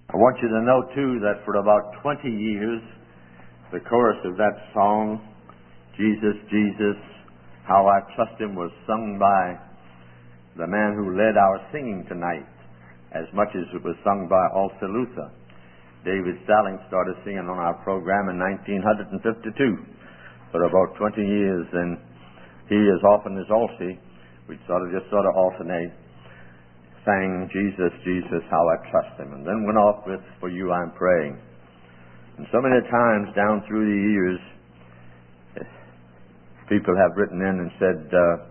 I want you to know, too, that for about 20 years, the chorus of that song, Jesus, Jesus, How I Trust Him, was sung by the man who led our singing tonight, as much as it was sung by Alta Luther. David Salling started singing on our program in 1952 for about 20 years, and he, as often as Alcy, we'd sort of alternate, sang Jesus, Jesus, How I Trust Him, and then went off with For You I'm Praying. And so many times down through the years, people have written in and said,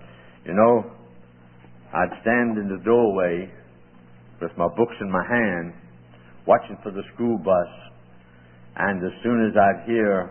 I'd stand in the doorway with my books in my hand, watching for the school bus, and as soon as I'd hear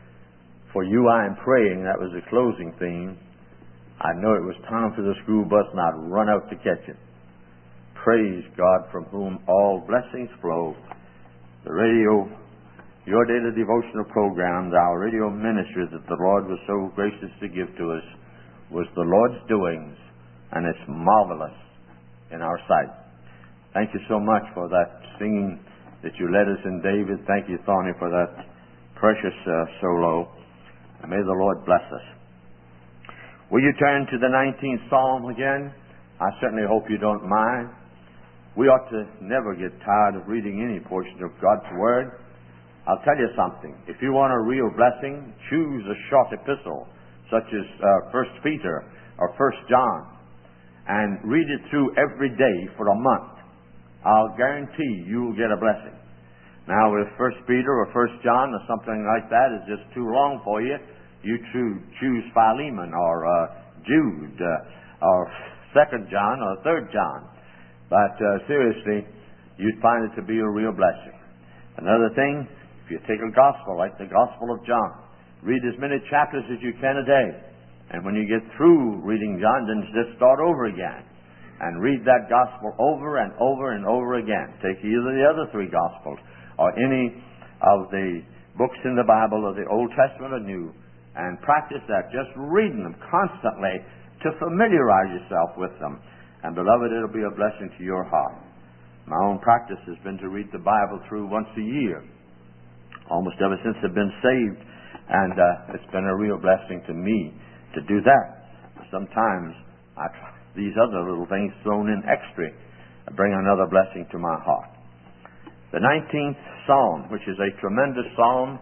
For You I Am Praying, that was the closing theme, I'd know it was time for the school bus, and I'd run out to catch it. Praise God, from whom all blessings flow. The radio, your daily devotional programs, our radio ministry that the Lord was so gracious to give to us, was the Lord's doings, and it's marvelous in our sight. Thank you so much for that singing that you led us in, David. Thank you, Thorny, for that precious solo. And may the Lord bless us. Will you turn to the 19th Psalm again? I certainly hope you don't mind. We ought to never get tired of reading any portion of God's Word. I'll tell you something. If you want a real blessing, choose a short epistle, such as 1 Peter or 1 John, and read it through every day for a month. I'll guarantee you'll get a blessing. Now, if 1 Peter or 1 John or something like that is just too long for you, you choose Philemon or Jude or 2 John or 3 John. But seriously, you'd find it to be a real blessing. Another thing, if you take a gospel like the Gospel of John, read as many chapters as you can a day. And when you get through reading John, then just start over again. And read that gospel over and over and over again. Take either the other 3 gospels or any of the books in the Bible of the Old Testament or New, and practice that, just reading them constantly to familiarize yourself with them. And beloved, it'll be a blessing to your heart. My own practice has been to read the Bible through once a year, almost ever since I've been saved, and it's been a real blessing to me to do that. Sometimes these other little things thrown in extra bring another blessing to my heart. The 19th Psalm, which is a tremendous psalm,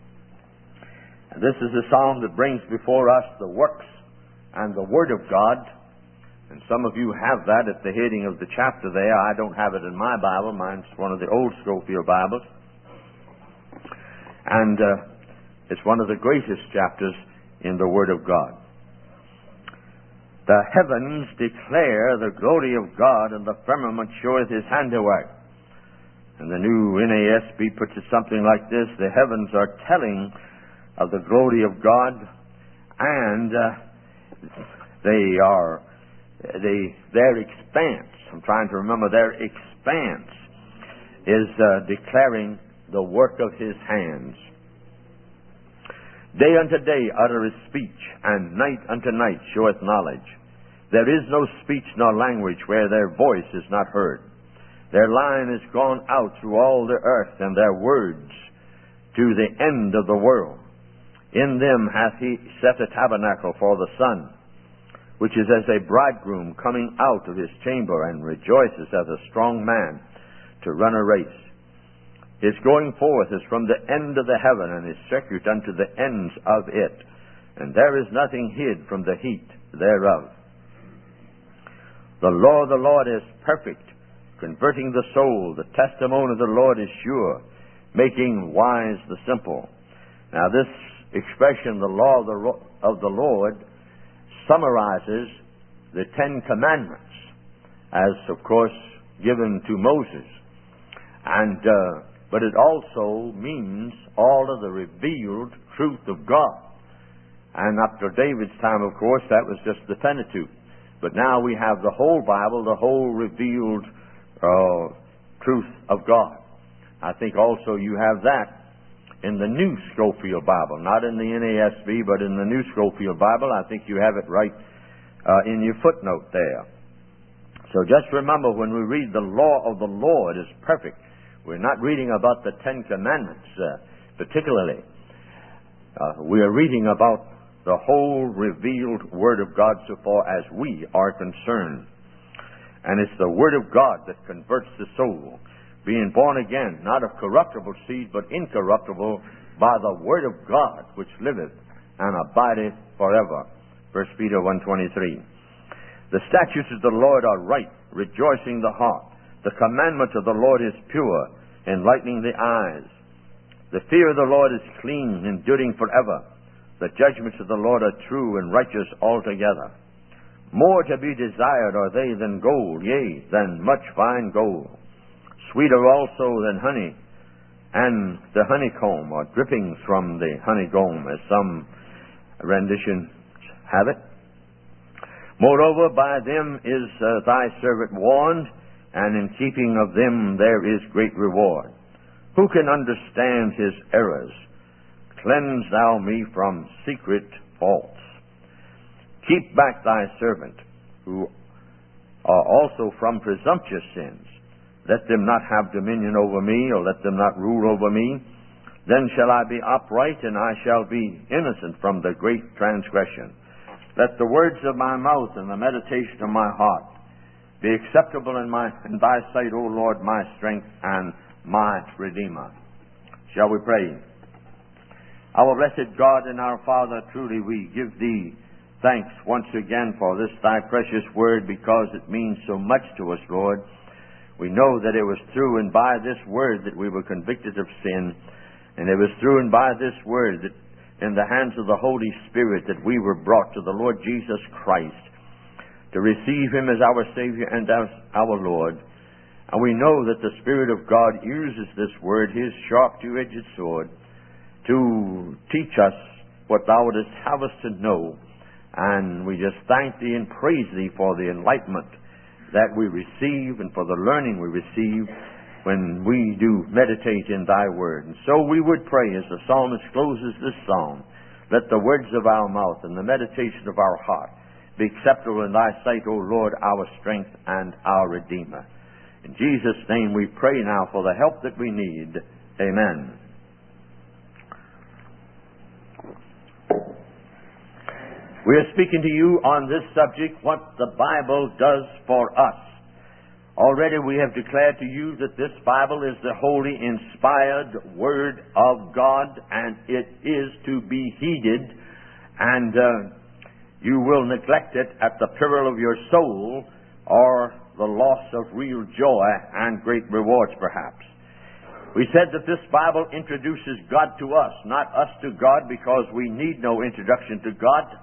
and this is the psalm that brings before us the works and the Word of God. And some of you have that at the heading of the chapter there. I don't have it in my Bible. Mine's one of the old Scofield Bibles. And it's one of the greatest chapters in the Word of God. The heavens declare the glory of God, and the firmament showeth His handiwork. And the new NASB puts it something like this: the heavens are telling of the glory of God, and their expanse, I'm trying to remember, their expanse is declaring the work of His hands. Day unto day uttereth speech, and night unto night showeth knowledge. There is no speech nor language where their voice is not heard. Their line is gone out through all the earth, and their words to the end of the world. In them hath He set a tabernacle for the sun, which is as a bridegroom coming out of his chamber, and rejoices as a strong man to run a race. His going forth is from the end of the heaven, and his circuit unto the ends of it. And there is nothing hid from the heat thereof. The law of the Lord is perfect, converting the soul. The testimony of the Lord is sure, making wise the simple. Now this expression, the law of the Lord, summarizes the 10 Commandments, as of course given to Moses, and but it also means all of the revealed truth of God. And up to David's time, of course, that was just the Pentateuch. But now we have the whole Bible, the whole revealed truth of God. I think also you have that in the New Scofield Bible, not in the NASB, but in the New Scofield Bible. I think you have it right in your footnote there. So just remember, when we read the law of the Lord is perfect, We're not reading about the Ten Commandments particularly. We are reading about the whole revealed Word of God so far as we are concerned. And it's the Word of God that converts the soul, being born again, not of corruptible seed, but incorruptible, by the Word of God, which liveth and abideth forever. 1 Peter 1:23. The statutes of the Lord are right, rejoicing the heart. The commandment of the Lord is pure, enlightening the eyes. The fear of the Lord is clean, enduring forever. The judgments of the Lord are true and righteous altogether. More to be desired are they than gold, yea, than much fine gold. Sweeter also than honey, and the honeycomb, or drippings from the honeycomb, as some renditions have it. Moreover, by them is thy servant warned, and in keeping of them there is great reward. Who can understand his errors? Cleanse thou me from secret faults. Keep back thy servant, who are also from presumptuous sins. Let them not have dominion over me, or let them not rule over me. Then shall I be upright, and I shall be innocent from the great transgression. Let the words of my mouth and the meditation of my heart be acceptable in thy sight, O Lord, my strength and my Redeemer. Shall we pray? Our blessed God and our Father, truly we give thee thanks once again for this thy precious word, because it means so much to us, Lord. We know that it was through and by this word that we were convicted of sin, and it was through and by this word that in the hands of the Holy Spirit that we were brought to the Lord Jesus Christ to receive Him as our Savior and as our Lord. And we know that the Spirit of God uses this word, His sharp two-edged sword, to teach us what Thou wouldst have us to know. And we just thank Thee and praise Thee for the enlightenment that we receive and for the learning we receive when we do meditate in Thy Word. And so we would pray as the psalmist closes this psalm, let the words of our mouth and the meditation of our heart be acceptable in Thy sight, O Lord, our strength and our Redeemer. In Jesus' name we pray now for the help that we need. Amen. We are speaking to you on this subject, what the Bible does for us. Already we have declared to you that this Bible is the holy, inspired Word of God, and it is to be heeded, and you will neglect it at the peril of your soul, or the loss of real joy and great rewards, perhaps. We said that this Bible introduces God to us, not us to God, because we need no introduction to God.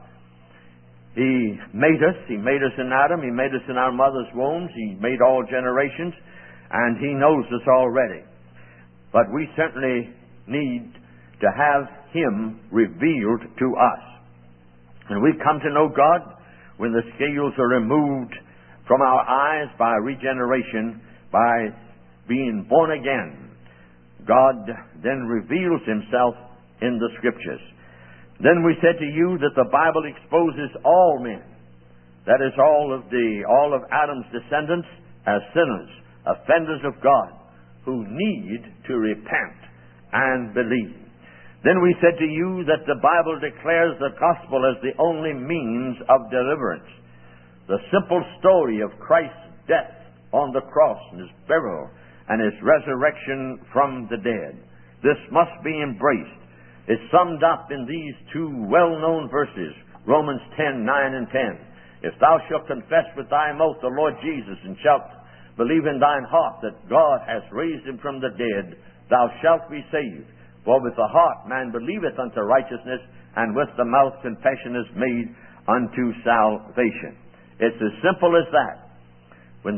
He made us in Adam, He made us in our mother's wombs, He made all generations, and He knows us already. But we certainly need to have Him revealed to us. And we come to know God when the scales are removed from our eyes by regeneration, by being born again. God then reveals Himself in the Scriptures. Then we said to you that the Bible exposes all men, that is all of Adam's descendants, as sinners, offenders of God, who need to repent and believe. Then we said to you that the Bible declares the gospel as the only means of deliverance. The simple story of Christ's death on the cross and His burial and His resurrection from the dead. This must be embraced. Is summed up in these two well-known verses, Romans 10:9 and 10. If thou shalt confess with thy mouth the Lord Jesus, and shalt believe in thine heart that God has raised Him from the dead, thou shalt be saved. For with the heart man believeth unto righteousness, and with the mouth confession is made unto salvation. It's as simple as that. When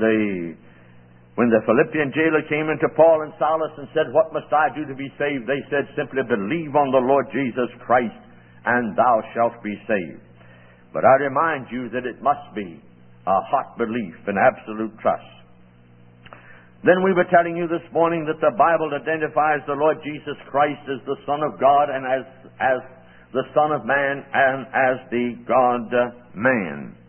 the Philippian jailer came into Paul and Silas and said, what must I do to be saved? They said simply, believe on the Lord Jesus Christ, and thou shalt be saved. But I remind you that it must be a hot belief and absolute trust. Then we were telling you this morning that the Bible identifies the Lord Jesus Christ as the Son of God, and as the Son of Man, and as the God-man.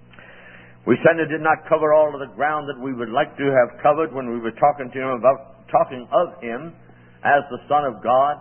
We certainly did not cover all of the ground that we would like to have covered when we were talking to talking of Him as the Son of God.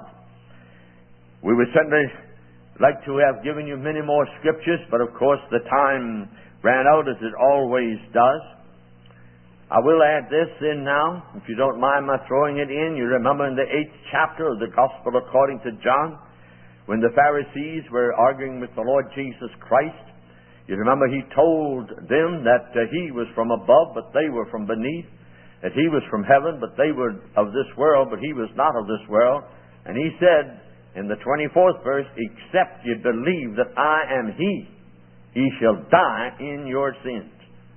We would certainly like to have given you many more scriptures, but of course the time ran out, as it always does. I will add this in now, if you don't mind my throwing it in. You remember in the 8th chapter of the Gospel according to John, when the Pharisees were arguing with the Lord Jesus Christ, you remember He told them that He was from above, but they were from beneath, that He was from heaven, but they were of this world, but He was not of this world. And He said in the 24th verse, except you believe that I am He, ye shall die in your sins.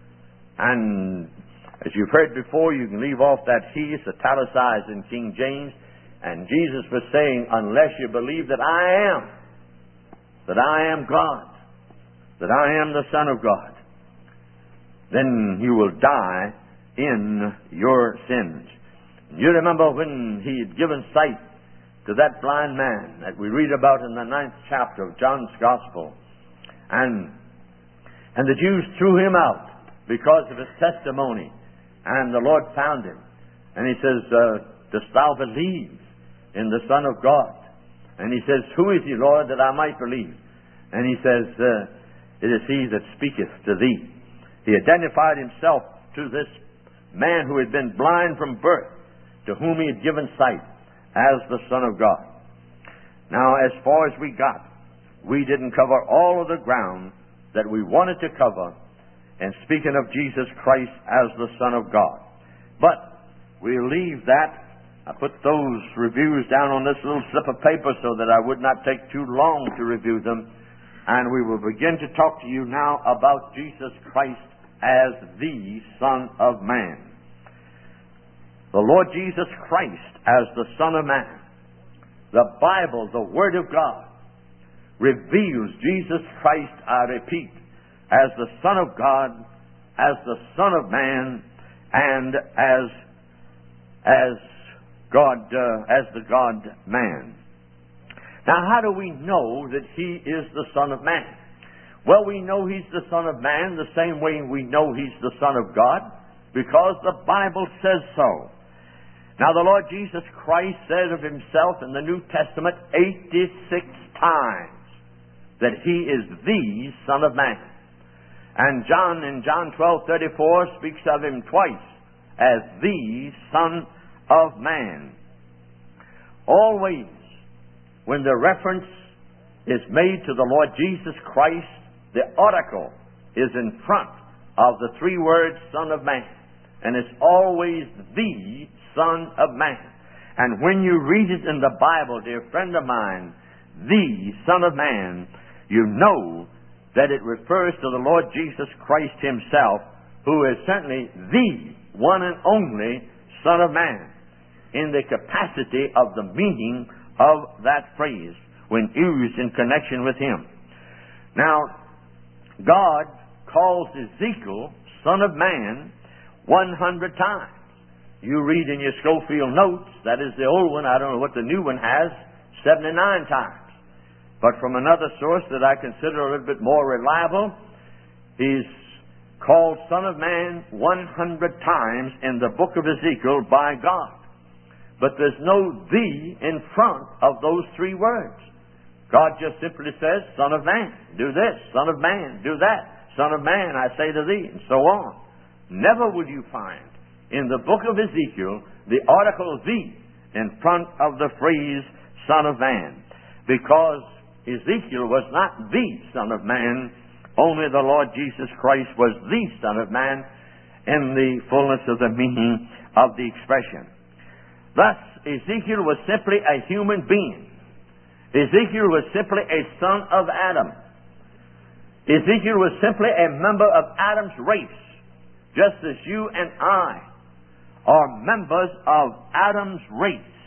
And as you've heard before, you can leave off that He. It's italicized in King James. And Jesus was saying, unless you believe that I am God, that I am the Son of God, then you will die in your sins. You remember when He had given sight to that blind man that we read about in the 9th chapter of John's Gospel. And the Jews threw Him out because of His testimony. And the Lord found him. And He says, dost thou believe in the Son of God? And he says, who is He, Lord, that I might believe? And He says, it is He that speaketh to thee. He identified Himself to this man who had been blind from birth, to whom He had given sight, as the Son of God. Now, as far as we got, we didn't cover all of the ground that we wanted to cover, and speaking of Jesus Christ as the Son of God. But we'll leave that. I put those reviews down on this little slip of paper so that I would not take too long to review them. And we will begin to talk to you now about Jesus Christ as the Son of Man. The Lord Jesus Christ as the Son of Man. The Bible, the Word of God, reveals Jesus Christ, I repeat, as the Son of God, as the Son of Man, and as the God-man. Now, how do we know that He is the Son of Man? Well, we know He's the Son of Man the same way we know He's the Son of God, because the Bible says so. Now, the Lord Jesus Christ said of Himself in the New Testament 86 times that He is the Son of Man. And John, in John 12:34, speaks of Him twice as the Son of Man. Always, when the reference is made to the Lord Jesus Christ, the article is in front of the three words Son of Man. And it's always the Son of Man. And when you read it in the Bible, dear friend of mine, the Son of Man, you know that it refers to the Lord Jesus Christ Himself, who is certainly the one and only Son of Man, in the capacity of the meaning of that phrase when used in connection with Him. Now, God calls Ezekiel Son of Man 100 times. You read in your Schofield notes, that is the old one, I don't know what the new one has, 79 times. But from another source that I consider a little bit more reliable, He's called Son of Man 100 times in the book of Ezekiel by God. But there's no "the" in front of those three words. God just simply says, Son of Man, do this. Son of Man, do that. Son of Man, I say to thee, and so on. Never will you find in the book of Ezekiel the article "the" in front of the phrase Son of Man, because Ezekiel was not the Son of Man, only the Lord Jesus Christ was the Son of Man in the fullness of the meaning of the expression. Thus, Ezekiel was simply a human being. Ezekiel was simply a son of Adam. Ezekiel was simply a member of Adam's race, just as you and I are members of Adam's race.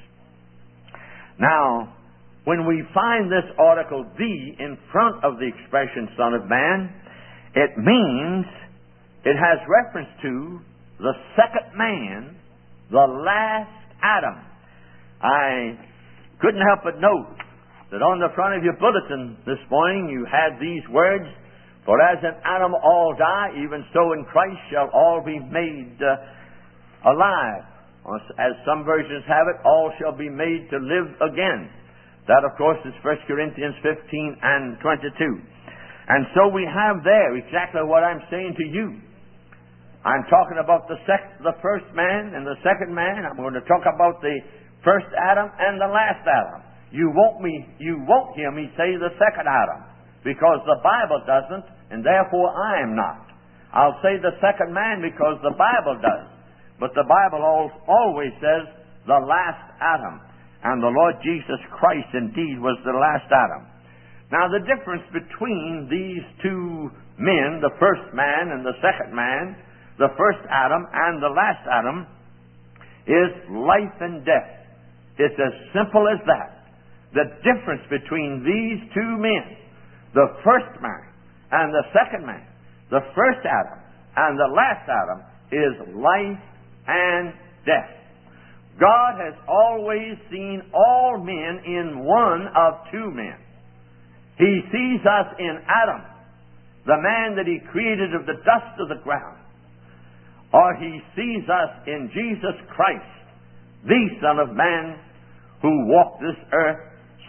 Now, when we find this article "the" in front of the expression Son of Man, it means it has reference to the second man, the last Adam. I couldn't help but note that on the front of your bulletin this morning you had these words, "For as in Adam all die, even so in Christ shall all be made alive." Or, as some versions have it, all shall be made to live again. That, of course, is 1 Corinthians 15 and 22. And so we have there exactly what I'm saying to you. I'm talking about the first man and the second man. I'm going to talk about the first Adam and the last Adam. You won't hear me say the second Adam, because the Bible doesn't, and therefore I am not. I'll say the second man because the Bible does. But the Bible always says the last Adam. And the Lord Jesus Christ indeed was the last Adam. Now the difference between these two men, the first man and the second man, the first Adam and the last Adam, is life and death. It's as simple as that. The difference between these two men, the first man and the second man, the first Adam and the last Adam, is life and death. God has always seen all men in one of two men. He sees us in Adam, the man that He created of the dust of the ground. Or He sees us in Jesus Christ, the Son of Man, who walked this earth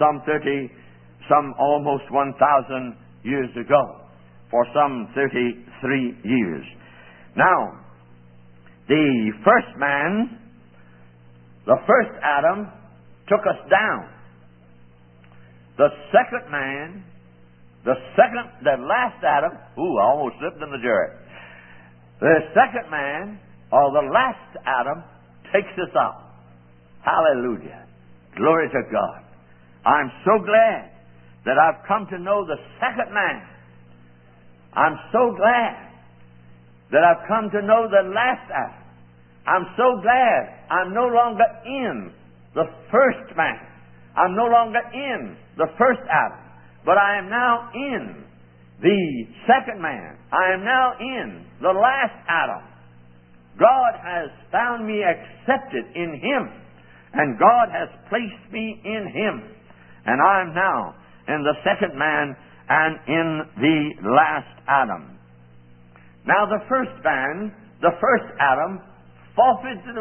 some almost 1,000 years ago, for some 33 years. Now, the first man, the first Adam, took us down. The second man, the last Adam, I almost slipped in the dirt. The second man, or the last Adam, takes us up. Hallelujah. Glory to God. I'm so glad that I've come to know the second man. I'm so glad that I've come to know the last Adam. I'm so glad I'm no longer in the first man. I'm no longer in the first Adam, but I am now in the second man. I am now in the last Adam. God has found me accepted in Him, and God has placed me in Him, and I am now in the second man and in the last Adam. Now the first man, the first Adam, forfeited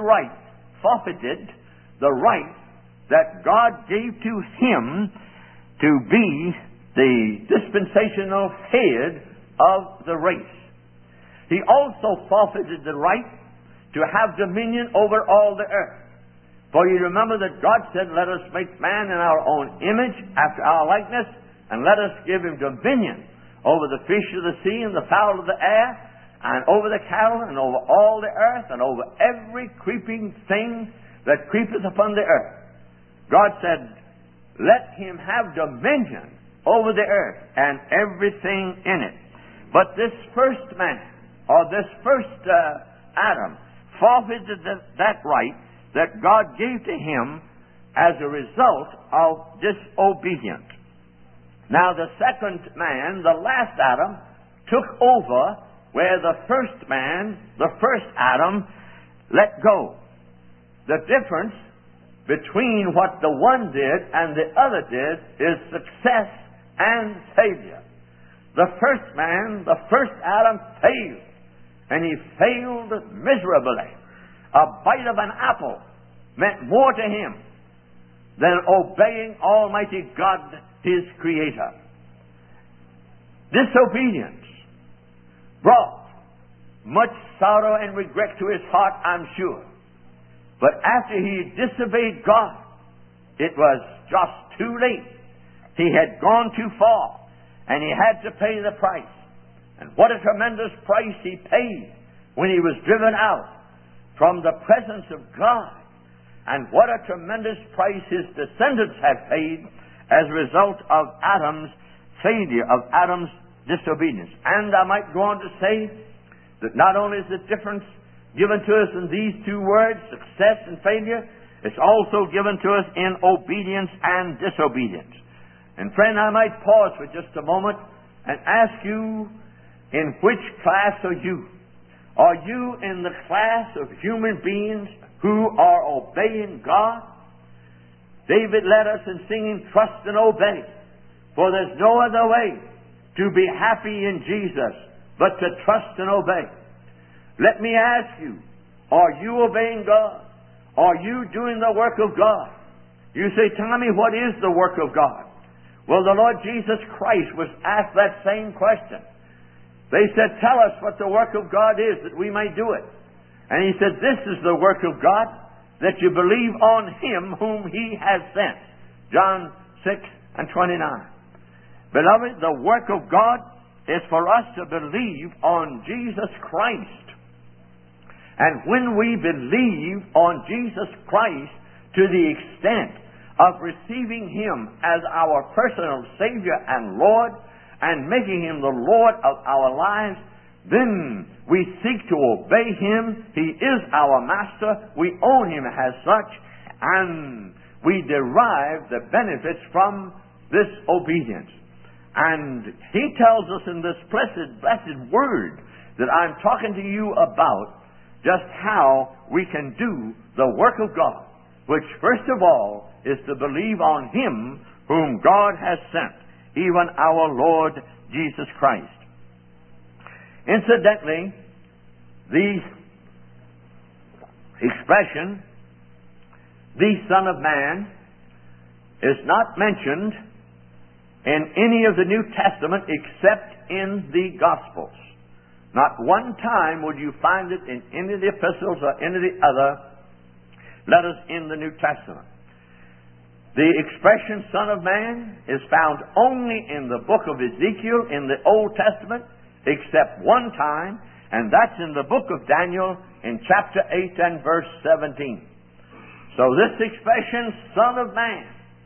the right that God gave to him to be the dispensational head of the race. He also forfeited the right to have dominion over all the earth. For you remember that God said, let us make man in our own image, after our likeness, and let us give him dominion over the fish of the sea and the fowl of the air, and over the cattle, and over all the earth, and over every creeping thing that creepeth upon the earth. God said, let him have dominion over the earth and everything in it. But this first man, or this first Adam, forfeited that right that God gave to him as a result of disobedience. Now the second man, the last Adam, took over where the first man, the first Adam, let go. The difference between what the one did and the other did is success and failure. The first man, the first Adam, failed, and he failed miserably. A bite of an apple meant more to him than obeying Almighty God, His Creator. Disobedience brought much sorrow and regret to his heart, I'm sure. But after he disobeyed God, it was just too late. He had gone too far, and he had to pay the price. And what a tremendous price he paid when he was driven out from the presence of God. And what a tremendous price his descendants had paid as a result of Adam's failure, of Adam's disobedience. And I might go on to say that not only is the difference given to us in these two words, success and failure, it's also given to us in obedience and disobedience. And friend, I might pause for just a moment and ask you, in which class are you? Are you in the class of human beings who are obeying God? David led us in singing, trust and obey, for there's no other way to be happy in Jesus but to trust and obey. Let me ask you, are you obeying God? Are you doing the work of God? You say, Tommy, what is the work of God? Well, the Lord Jesus Christ was asked that same question. They said, tell us what the work of God is that we may do it. And He said, this is the work of God, that you believe on Him whom He has sent. John 6:29. Beloved, the work of God is for us to believe on Jesus Christ. And when we believe on Jesus Christ to the extent of receiving Him as our personal Savior and Lord, and making Him the Lord of our lives, then we seek to obey Him. He is our Master. We own Him as such, and we derive the benefits from this obedience. And He tells us in this blessed word that I'm talking to you about just how we can do the work of God, which first of all is to believe on Him whom God has sent, even our Lord Jesus Christ. Incidentally, the expression, the Son of Man, is not mentioned in any of the New Testament except in the Gospels. Not one time would you find it in any of the epistles or any of the other letters in the New Testament. The expression Son of Man is found only in the book of Ezekiel in the Old Testament, except one time, and that's in the book of Daniel in chapter 8 and verse 17. So this expression, Son of Man,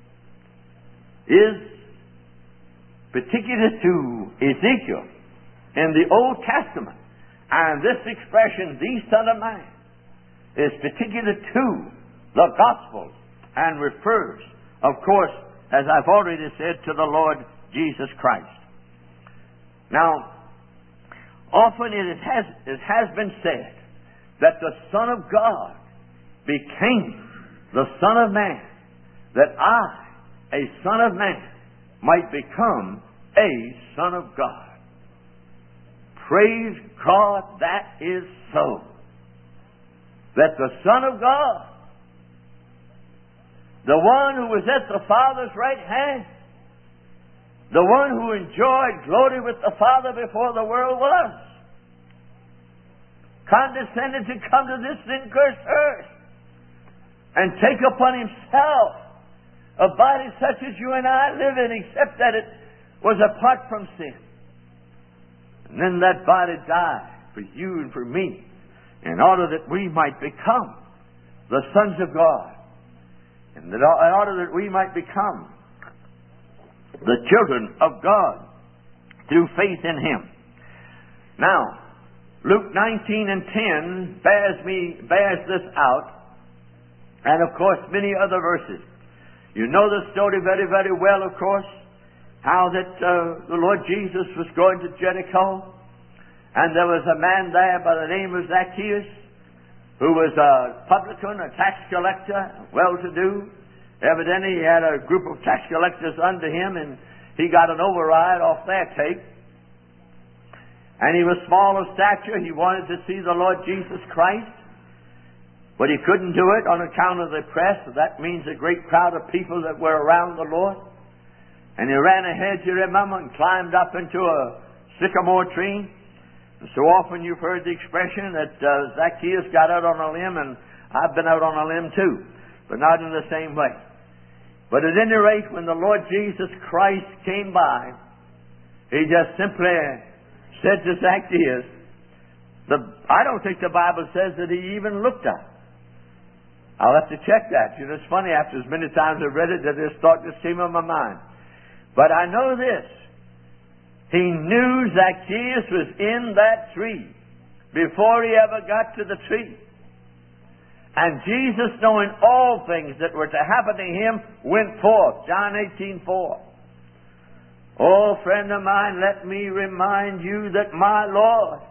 is particular to Ezekiel in the Old Testament. And this expression, the Son of Man, is particular to the Gospels and refers, of course, as I've already said, to the Lord Jesus Christ. Now, often it has been said that the Son of God became the Son of Man, that I, a Son of Man, might become a Son of God. Praise God, that is so. That the Son of God, the one who was at the Father's right hand, the one who enjoyed glory with the Father before the world was, condescended to come to this sin-cursed earth and take upon Himself a body such as you and I live in, except that it was apart from sin. And then that body died for you and for me in order that we might become the sons of God, and that in order that we might become the children of God through faith in Him. Now, Luke 19 and 10 bears this out, and of course many other verses. You know the story very, very well, of course, how that the Lord Jesus was going to Jericho, and there was a man there by the name of Zacchaeus, who was a publican, a tax collector, well-to-do. Evidently, he had a group of tax collectors under him, and he got an override off their take. And he was small of stature. He wanted to see the Lord Jesus Christ, but he couldn't do it on account of the press. That means a great crowd of people that were around the Lord. And he ran ahead, you remember, and climbed up into a sycamore tree. And so often you've heard the expression that Zacchaeus got out on a limb, and I've been out on a limb too, but not in the same way. But at any rate, when the Lord Jesus Christ came by, He just simply said to Zacchaeus, I don't think the Bible says that He even looked up. I'll have to check that. You know, it's funny, after as many times I've read it, that this thought just came on my mind. But I know this. He knew Zacchaeus was in that tree before he ever got to the tree. And Jesus, knowing all things that were to happen to him, went forth. John 18:4. Oh, friend of mine, let me remind you that my Lord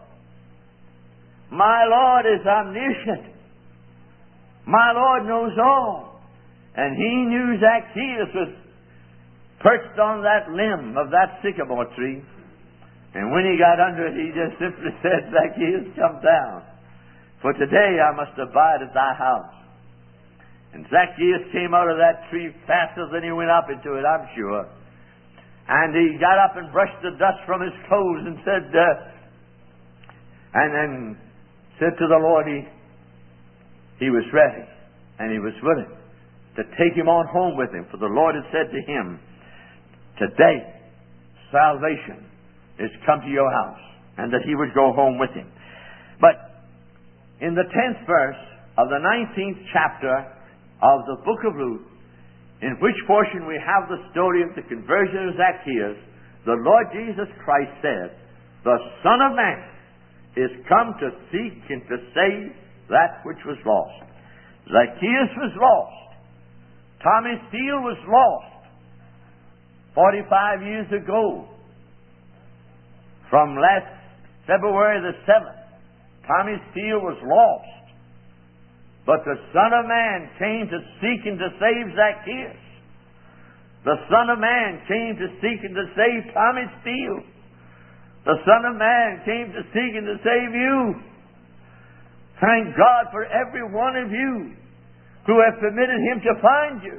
is omniscient. My Lord knows all. And He knew Zacchaeus was perched on that limb of that sycamore tree. And when he got under it, He just simply said, Zacchaeus, come down. For today I must abide at thy house. And Zacchaeus came out of that tree faster than he went up into it, I'm sure. And he got up and brushed the dust from his clothes and said, and then said to the Lord he was ready and he was willing to take him on home with him. For the Lord had said to him, today salvation is come to your house, and that he would go home with him. But in the 10th verse of the 19th chapter of the book of Luke, in which portion we have the story of the conversion of Zacchaeus, the Lord Jesus Christ said, the Son of Man is come to seek and to save that which was lost. Zacchaeus was lost. Tommy Steele was lost 45 years ago. From last February the 7th, Tommy Steele was lost. But the Son of Man came to seek and to save Zacchaeus. The Son of Man came to seek and to save Tommy Steele. The Son of Man came to seek and to save you. Thank God for every one of you who have permitted Him to find you.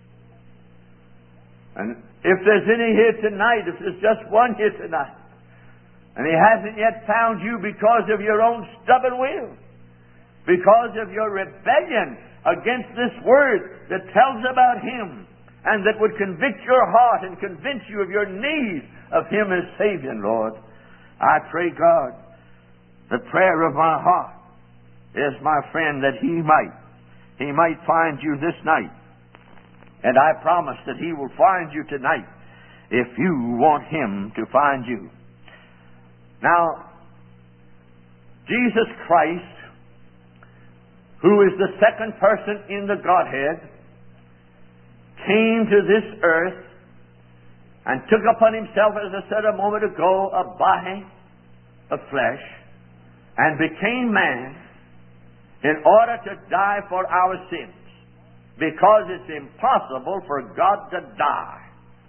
And if there's any here tonight, if there's just one here tonight, and He hasn't yet found you because of your own stubborn will, because of your rebellion against this Word that tells about Him, and that would convict your heart and convince you of your need of Him as Savior, Lord, I pray, God, the prayer of my heart is, my friend, that He might find you this night. And I promise that He will find you tonight if you want Him to find you. Now, Jesus Christ, who is the second person in the Godhead, came to this earth and took upon Himself, as I said a moment ago, a body of flesh, and became man in order to die for our sins, because it's impossible for God to die.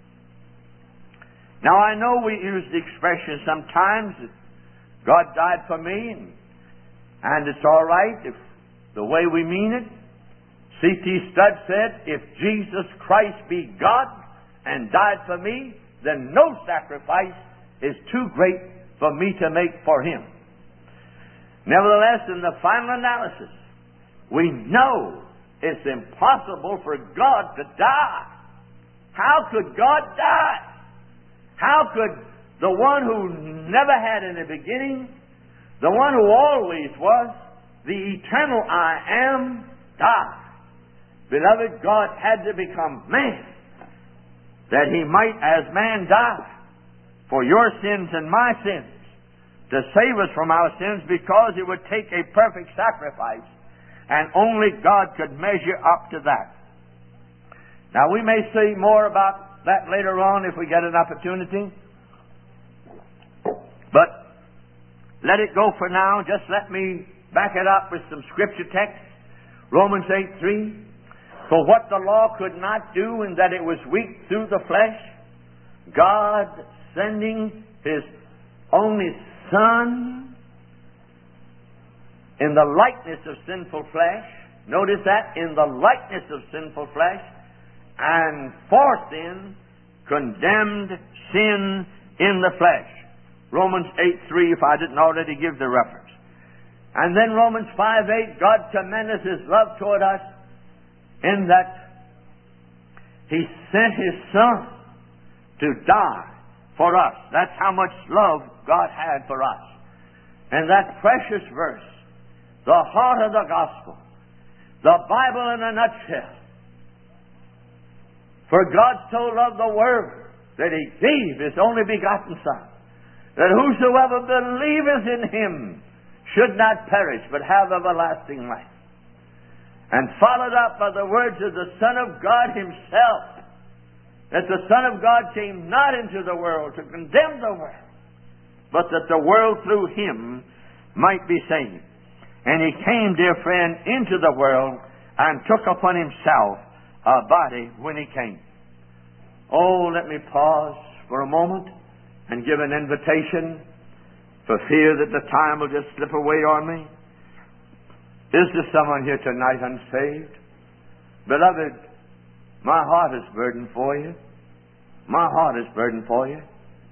Now, I know we use the expression sometimes that God died for me, and it's all right if the way we mean it. C.T. Studd said, if Jesus Christ be God and died for me, then no sacrifice is too great for me to make for Him. Nevertheless, in the final analysis, we know it's impossible for God to die. How could God die? How could the one who never had any beginning, the one who always was, the eternal I am, die? Beloved, God had to become man that He might as man die for your sins and my sins, to save us from our sins, because it would take a perfect sacrifice, and only God could measure up to that. Now, we may say more about that later on if we get an opportunity, but let it go for now. Just let me back it up with some scripture texts. Romans 8:3. For what the law could not do, in that it was weak through the flesh, God sending His only Son in the likeness of sinful flesh, notice that, in the likeness of sinful flesh, and for sin, condemned sin in the flesh. Romans 8:3, if I didn't already give the reference. And then Romans 5:8, God commendeth His love toward us, in that He sent His Son to die for us. That's how much love God had for us. And that precious verse, the heart of the gospel, the Bible in a nutshell. For God so loved the world that He gave His only begotten Son, that whosoever believeth in Him should not perish, but have everlasting life. And followed up by the words of the Son of God Himself, that the Son of God came not into the world to condemn the world, but that the world through Him might be saved. And He came, dear friend, into the world and took upon Himself a body when He came. Oh, let me pause for a moment and give an invitation, for fear that the time will just slip away on me. Is there someone here tonight unsaved? Beloved, my heart is burdened for you. My heart is burdened for you.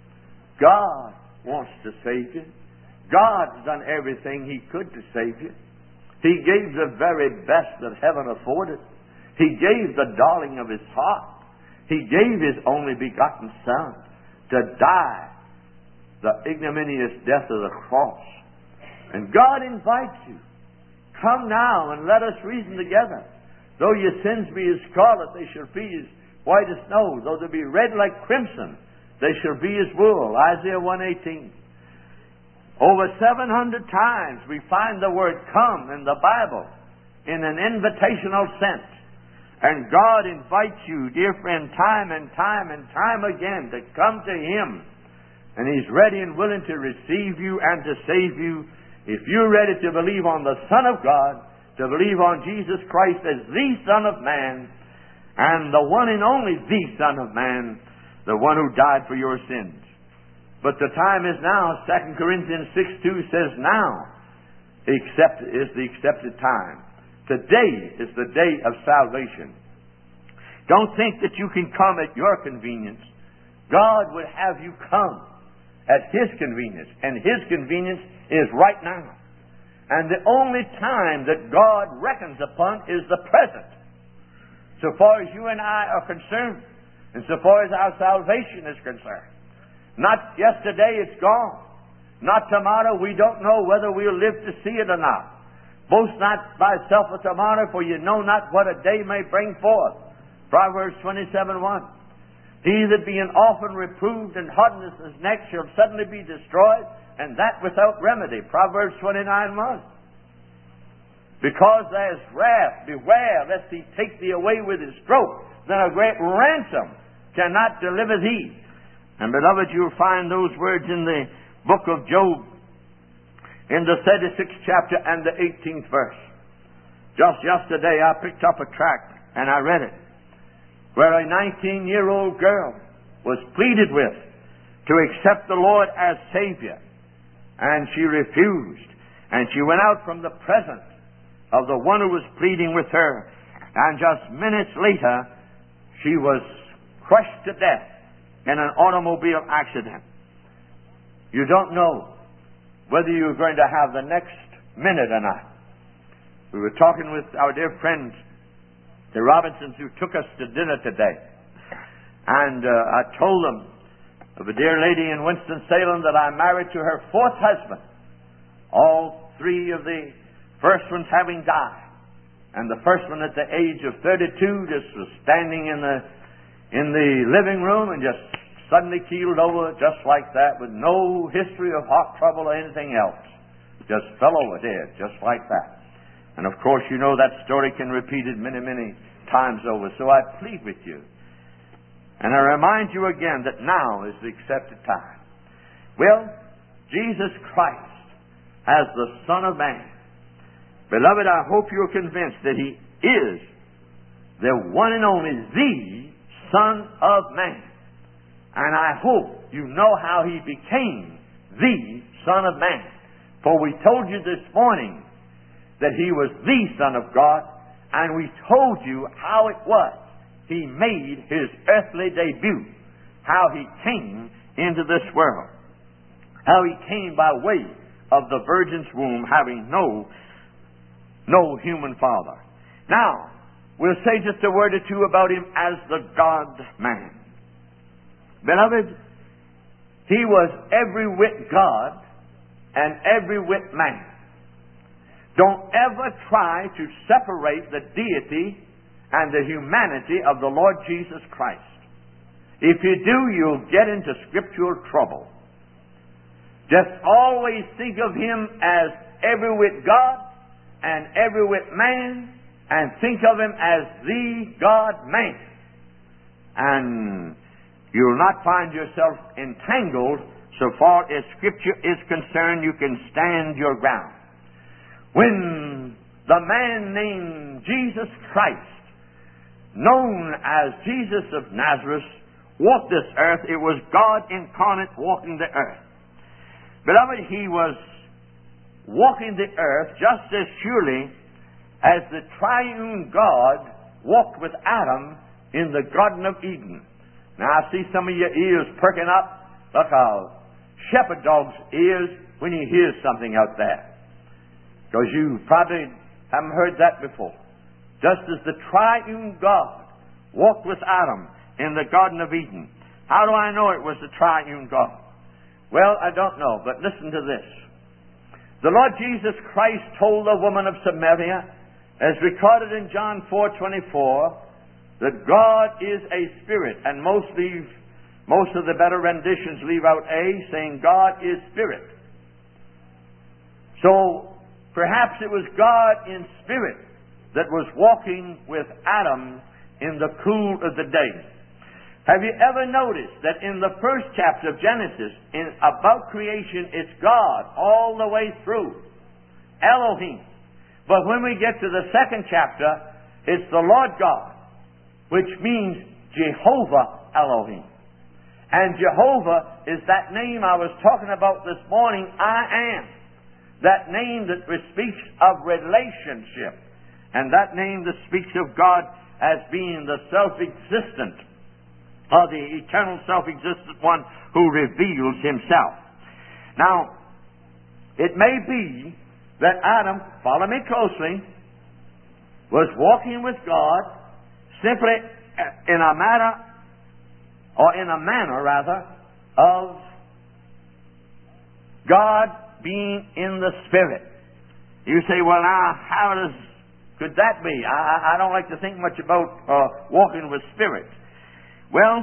God wants to save you. God has done everything He could to save you. He gave the very best that heaven afforded. He gave the darling of His heart. He gave His only begotten Son to die the ignominious death of the cross. And God invites you. Come now and let us reason together. Though your sins be as scarlet, they shall be as white as snow. Though they be red like crimson, they shall be as wool. Isaiah 1:18. Over 700 times we find the word come in the Bible in an invitational sense. And God invites you, dear friend, time and time and time again to come to Him. And He's ready and willing to receive you and to save you if you're ready to believe on the Son of God, to believe on Jesus Christ as the Son of Man, and the one and only the Son of Man, the one who died for your sins. But the time is now. 2 Corinthians 6:2 says now is the accepted time. Today is the day of salvation. Don't think that you can come at your convenience. God would have you come at His convenience, and His convenience is right now. And the only time that God reckons upon is the present. So far as you and I are concerned, and so far as our salvation is concerned. Not yesterday, it's gone. Not tomorrow, we don't know whether we'll live to see it or not. Boast not thyself of tomorrow, for you know not what a day may bring forth. Proverbs 27:1. He that being often reproved and hardness his neck shall suddenly be destroyed, and that without remedy. Proverbs 29:1. Because there's wrath, beware lest he take thee away with his stroke. Then a great ransom cannot deliver thee. And beloved, you'll find those words in the book of Job, in the 36th chapter and the 18th verse. Just yesterday I picked up a tract and I read it, where a 19-year-old girl was pleaded with to accept the Lord as Savior. And she refused. And she went out from the presence of the one who was pleading with her. And just minutes later, she was crushed to death in an automobile accident. You don't know whether you're going to have the next minute or not. We were talking with our dear friends, the Robinsons, who took us to dinner today. And I told them of a dear lady in Winston-Salem that I married to her fourth husband. All three of the first ones having died. And the first one at the age of 32 just was standing in the living room and just suddenly keeled over just like that, with no history of heart trouble or anything else. Just fell over dead, just like that. And of course, you know that story can be repeated many, many times over. So I plead with you. And I remind you again that now is the accepted time. Well, Jesus Christ as the Son of Man. Beloved, I hope you're convinced that He is the one and only, the Son of Man. And I hope you know how He became the Son of Man. For we told you this morning that He was the Son of God, and we told you how it was He made His earthly debut, how He came into this world, how He came by way of the Virgin's womb, having no human father. Now, we'll say just a word or two about Him as the God-man. Beloved, He was every whit God and every whit man. Don't ever try to separate the deity and the humanity of the Lord Jesus Christ. If you do, you'll get into scriptural trouble. Just always think of Him as every whit God and every whit man, and think of Him as the God-man. And you'll not find yourself entangled. So far as Scripture is concerned, you can stand your ground. When the man named Jesus Christ, known as Jesus of Nazareth, walked this earth, it was God incarnate walking the earth. Beloved, He was walking the earth just as surely as the triune God walked with Adam in the Garden of Eden. Now, I see some of your ears perking up. Look how shepherd dog's ears when he hears something out there. Because you probably haven't heard that before. Just as the triune God walked with Adam in the Garden of Eden. How do I know it was the triune God? Well, I don't know, but listen to this. The Lord Jesus Christ told the woman of Samaria, as recorded in John 4:24, that God is a spirit, and most of the better renditions leave out a, saying God is spirit. So perhaps it was God in spirit that was walking with Adam in the cool of the day. Have you ever noticed that in the first chapter of Genesis, about creation, it's God all the way through, Elohim. But when we get to the second chapter, it's the Lord God, which means Jehovah Elohim. And Jehovah is that name I was talking about this morning, I am. That name that speaks of relationship. And that name that speaks of God as being the self-existent, or the eternal self-existent one who reveals himself. Now, it may be that Adam, follow me closely, was walking with God simply in a manner of God being in the Spirit. You say, well, now, could that be? I don't like to think much about walking with Spirit. Well,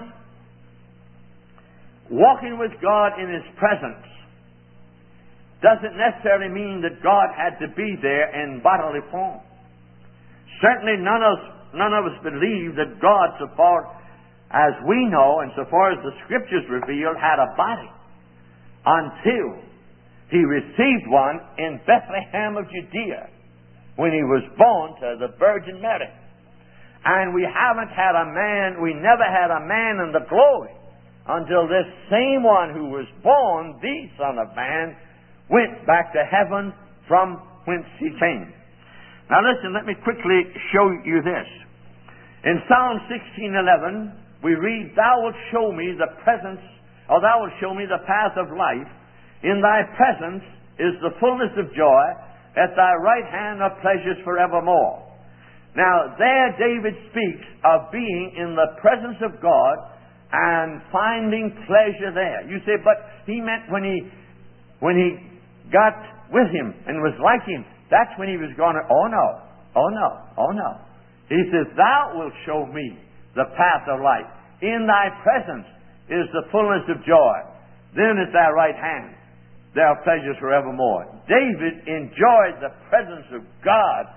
walking with God in His presence doesn't necessarily mean that God had to be there in bodily form. Certainly none of us believe that God, so far as we know and so far as the Scriptures reveal, had a body until He received one in Bethlehem of Judea when He was born to the Virgin Mary. And we never had a man in the glory until this same one who was born, the Son of Man, went back to heaven from whence He came. Now listen, let me quickly show you this. In Psalm 16:11, we read, Thou wilt show me the presence, or Thou wilt show me the path of life. In Thy presence is the fullness of joy. At Thy right hand are pleasures forevermore. Now, there David speaks of being in the presence of God and finding pleasure there. You say, but he meant when he got with Him and was like Him, that's when he was going to, oh no. He says, Thou wilt show me the path of life. In Thy presence is the fullness of joy. Then at Thy right hand there are pleasures forevermore. David enjoyed the presence of God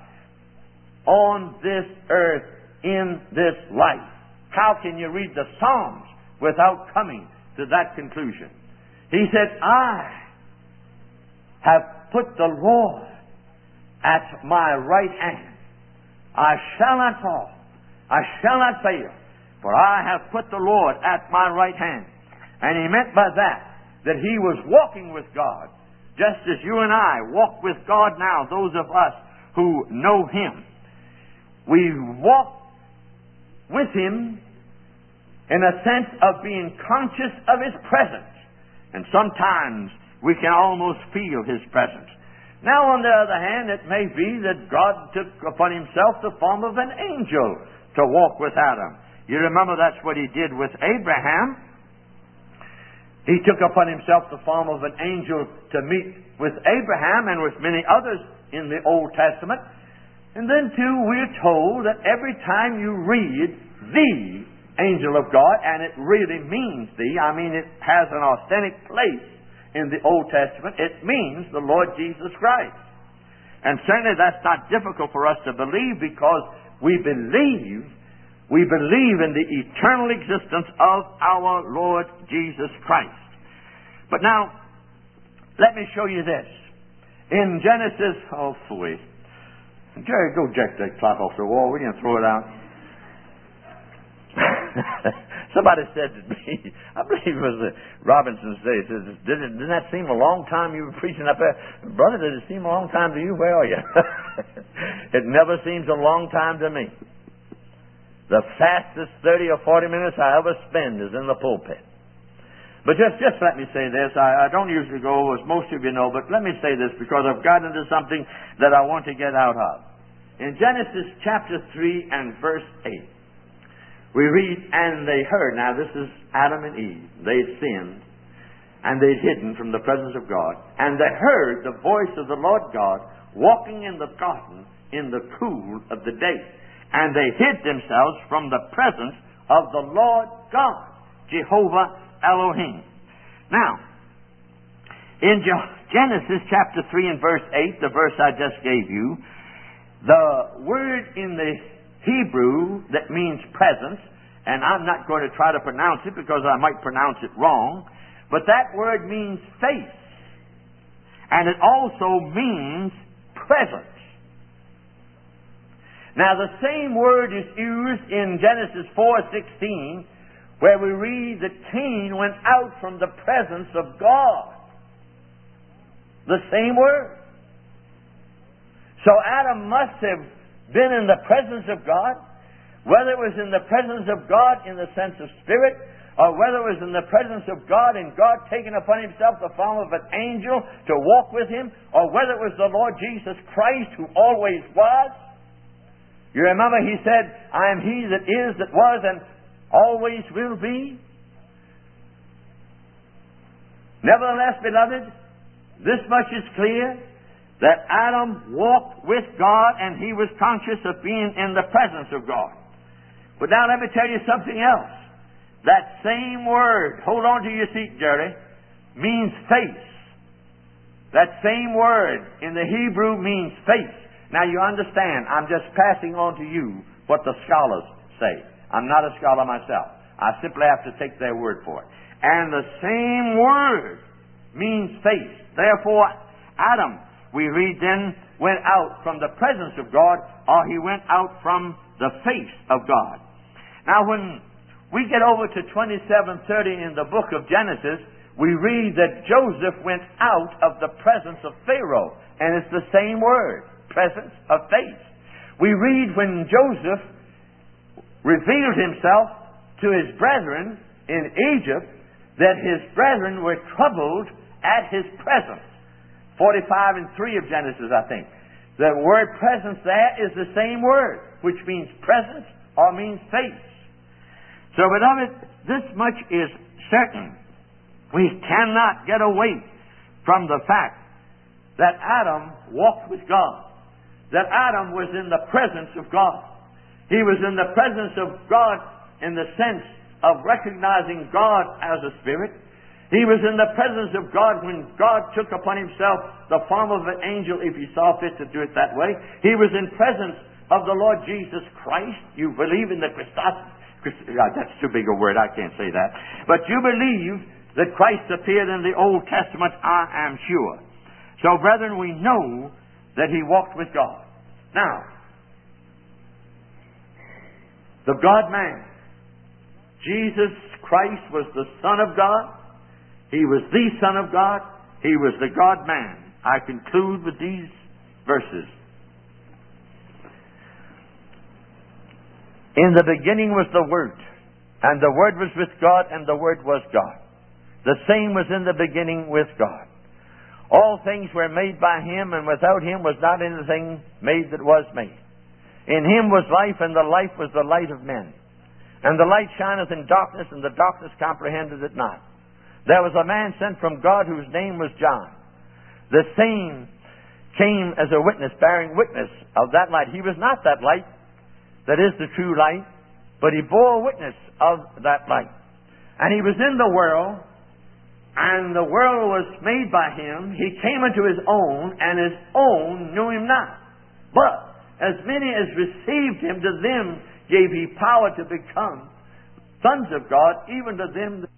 on this earth, in this life. How can you read the Psalms without coming to that conclusion? He said, I have put the Lord at my right hand. I shall not fall. I shall not fail. For I have put the Lord at my right hand. And he meant by that he was walking with God, just as you and I walk with God now, those of us who know Him. We walk with Him in a sense of being conscious of His presence. And sometimes we can almost feel His presence. Now, on the other hand, it may be that God took upon Himself the form of an angel to walk with Adam. You remember that's what He did with Abraham. He took upon Himself the form of an angel to meet with Abraham and with many others in the Old Testament. And then, too, we're told that every time you read the angel of God, and it really means it has an authentic place in the Old Testament, it means the Lord Jesus Christ. And certainly that's not difficult for us to believe, because we believe in the eternal existence of our Lord Jesus Christ. But now, let me show you this. In Genesis, Jerry, go jack that clock off the wall. We can throw it out. Somebody said to me, I believe it was Robinson's day, says, didn't that seem a long time you were preaching up there? Brother, did it seem a long time to you? Where are you? It never seems a long time to me. The fastest 30 or 40 minutes I ever spend is in the pulpit. But just let me say this. I don't usually go, as most of you know, but let me say this because I've gotten into something that I want to get out of. In Genesis chapter 3 and verse 8, we read, and they heard. Now this is Adam and Eve. They'd sinned, and they'd hidden from the presence of God. And they heard the voice of the Lord God walking in the garden in the cool of the day. And they hid themselves from the presence of the Lord God, Jehovah Elohim. Now, in Genesis chapter 3 and verse 8, the verse I just gave you, the word in the Hebrew that means presence, and I'm not going to try to pronounce it because I might pronounce it wrong, but that word means face. And it also means presence. Now the same word is used in Genesis 4:16, where we read that Cain went out from the presence of God. The same word. So Adam must have been in the presence of God, whether it was in the presence of God in the sense of spirit, or whether it was in the presence of God and God taking upon himself the form of an angel to walk with him, or whether it was the Lord Jesus Christ who always was. You remember he said, I am he that is, that was, and always will be. Nevertheless, beloved, this much is clear, that Adam walked with God and he was conscious of being in the presence of God. But now let me tell you something else. That same word, hold on to your seat, Jerry, means face. That same word in the Hebrew means face. Now you understand, I'm just passing on to you what the scholars say. I'm not a scholar myself. I simply have to take their word for it. And the same word means face. Therefore, Adam, we read then, went out from the presence of God, or he went out from the face of God. Now when we get over to 27:30 in the book of Genesis, we read that Joseph went out of the presence of Pharaoh. And it's the same word, presence of face. We read when Joseph revealed himself to his brethren in Egypt, that his brethren were troubled at his presence. 45 and 3 of Genesis, I think. The word presence there is the same word, which means presence or means face. So, beloved, this much is certain. We cannot get away from the fact that Adam walked with God. That Adam was in the presence of God. He was in the presence of God in the sense of recognizing God as a spirit. He was in the presence of God when God took upon himself the form of an angel, if he saw fit to do it that way. He was in presence of the Lord Jesus Christ. You believe in the Christos. That's too big a word, I can't say that. But you believe that Christ appeared in the Old Testament, I am sure. So, brethren, we know that he walked with God. Now, the God-man, Jesus Christ, was the Son of God. He was the Son of God. He was the God-man. I conclude with these verses. In the beginning was the Word, and the Word was with God, and the Word was God. The same was in the beginning with God. All things were made by him, and without him was not anything made that was made. In him was life, and the life was the light of men. And the light shineth in darkness, and the darkness comprehended it not. There was a man sent from God whose name was John. The same came as a witness, bearing witness of that light. He was not that light that is the true light, but he bore witness of that light. And he was in the world, and the world was made by him. He came unto his own, and his own knew him not. But as many as received him, to them gave he power to become sons of God, even to them that